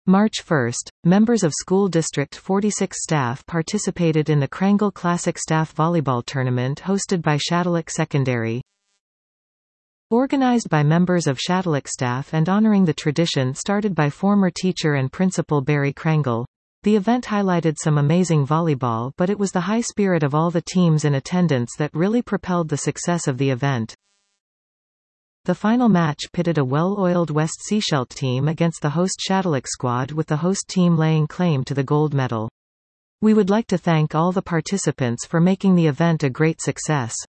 March 1, members of School District 46 staff participated in the Krangle Classic Staff Volleyball Tournament hosted by Shattuck Secondary. Organized by members of Shattuck staff and honoring the tradition started by former teacher and principal Barry Krangle. The event highlighted some amazing volleyball, but it was the high spirit of all the teams in attendance that really propelled the success of the event. The final match pitted a well-oiled West Sechelt team against the host Shattuck squad, with the host team laying claim to the gold medal. We would like to thank all the participants for making the event a great success.